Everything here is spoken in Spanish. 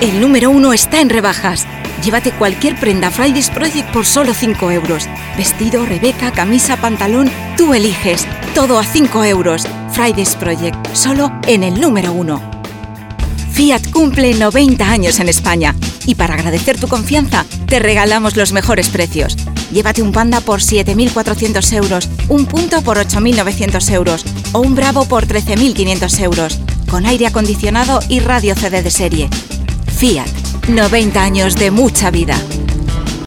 El número 1 está en rebajas. Llévate cualquier prenda Fridays Project por solo 5 euros. Vestido, rebeca, camisa, pantalón, tú eliges. Todo a 5 euros. Fridays Project, solo en el número 1. Fiat cumple 90 años en España. Y para agradecer tu confianza, te regalamos los mejores precios. Llévate un Panda por 7.400 euros, un Punto por 8.900 euros o un Bravo por 13.500 euros, con aire acondicionado y radio CD de serie. Fiat, 90 años de mucha vida.